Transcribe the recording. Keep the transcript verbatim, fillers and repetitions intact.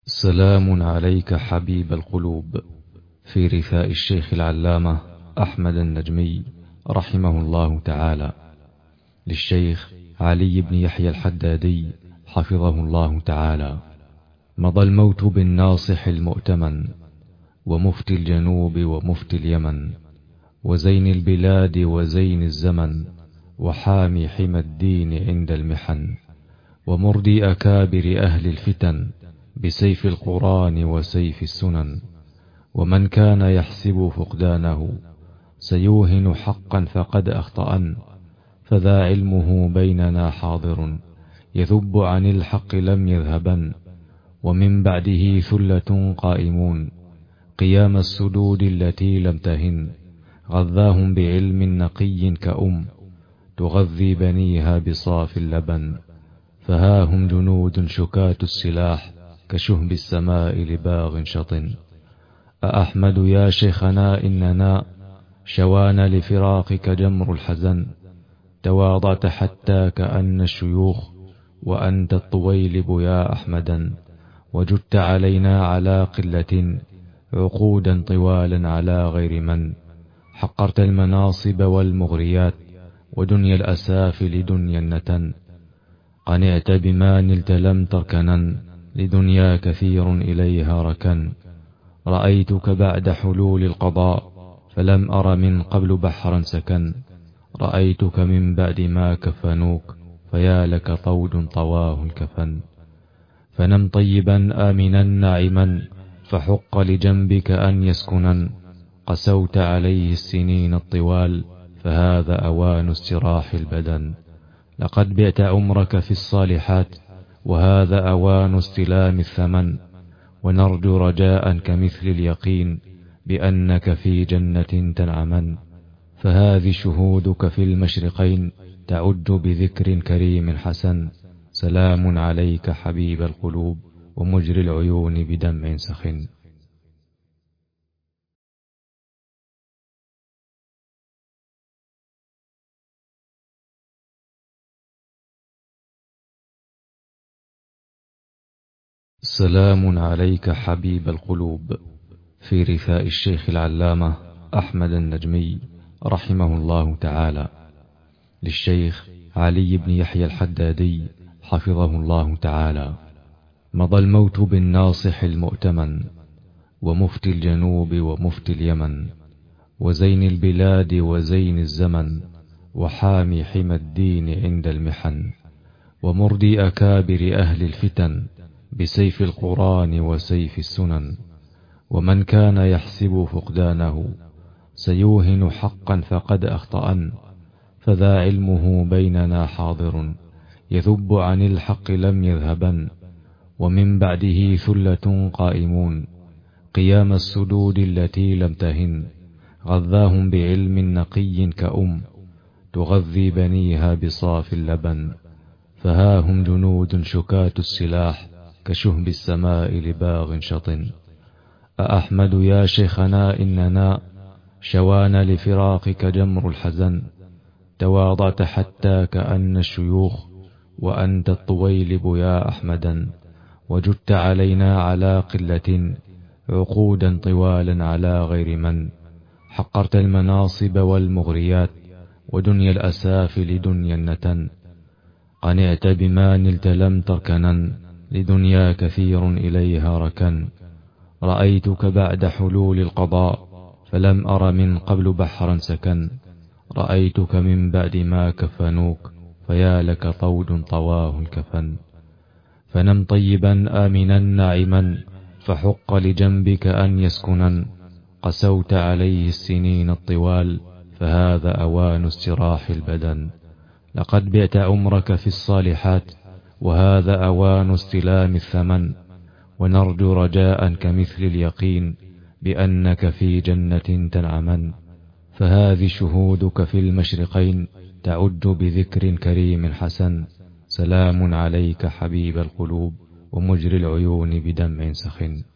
سلام عليك حبيب القلوب، في رثاء الشيخ العلامة أحمد النجمي رحمه الله تعالى، للشيخ علي بن يحيى الحدادي حفظه الله تعالى. مضى الموت بالناصح المؤتمن، ومفتي الجنوب ومفتي اليمن، وزين البلاد وزين الزمن، وحامي حمى الدين عند المحن، ومردي أكابر أهل الفتن بسيف القرآن وسيف السنن. ومن كان يحسب فقدانه سيوهن حقا فقد أخطأن، فذا علمه بيننا حاضر يذب عن الحق لم يذهبن. ومن بعده ثلة قائمون قيام السدود التي لم تهن، غذاهم بعلم نقي كأم تغذي بنيها بصاف اللبن. فها هم جنود شكات السلاح كشهب السماء لباغ شطن. أأحمد يا شيخنا إننا شوانا لفراقك جمر الحزن، تواضعت حتى كأن الشيوخ وأنت الطويلب يا أحمدا، وجدت علينا على قلة عقودا طوالا على غير من. حقرت المناصب والمغريات ودنيا الأسافل دنيا النتن، قنعت بما نلت لم تركنا لدنيا كثير إليها ركن. رأيتك بعد حلول القضاء فلم أر من قبل بحرا سكن، رأيتك من بعد ما كفنوك فيا لك طود طواه الكفن. فنم طيبا آمنا ناعما فحق لجنبك أن يسكنا، قسوت عليه السنين الطوال فهذا أوان استراح البدن. لقد بعت عمرك في الصالحات وهذا أوان استلام الثمن، ونرجو رجاء كمثل اليقين بأنك في جنة تنعمن. فهذه شهودك في المشرقين تعج بذكر كريم حسن. سلام عليك حبيب القلوب ومجري العيون بدمع سخن. سلام عليك حبيب القلوب، في رثاء الشيخ العلامة أحمد النجمي رحمه الله تعالى، للشيخ علي بن يحيى الحدادي حفظه الله تعالى. مضى الموت بالناصح المؤتمن، ومفتي الجنوب ومفتي اليمن، وزين البلاد وزين الزمن، وحامي حمى الدين عند المحن، ومردي أكابر أهل الفتن بسيف القرآن وسيف السنن. ومن كان يحسب فقدانه سيوهن حقا فقد أخطأن، فذا علمه بيننا حاضر يذب عن الحق لم يذهبن. ومن بعده ثلة قائمون قيام السدود التي لم تهن، غذاهم بعلم نقي كأم تغذي بنيها بصاف اللبن. فها هم جنود شكات السلاح كشهب السماء لباغ شطن. أأحمد يا شيخنا إننا شوانا لفراقك جمر الحزن، تواضعت حتى كأن الشيوخ وأنت الطويلب يا أحمدا، وجدت علينا على قلة عقودا طوالا على غير من. حقرت المناصب والمغريات ودنيا الأسافل دنيا النتن، قنعت بما نلت لم تركنا لدنيا كثير إليها ركن. رأيتك بعد حلول القضاء فلم أر من قبل بحرا سكن، رأيتك من بعد ما كفنوك فيا لك طود طواه الكفن. فنم طيبا آمنا ناعما فحق لجنبك أن يسكنا، قسوت عليه السنين الطوال فهذا أوان استراح البدن. لقد بعت عمرك في الصالحات وهذا أوان استلام الثمن، ونرجو رجاء كمثل اليقين بأنك في جنة تنعمن. فهذه شهودك في المشرقين تعج بذكر كريم حسن. سلام عليك حبيب القلوب ومجري العيون بدمع سخن.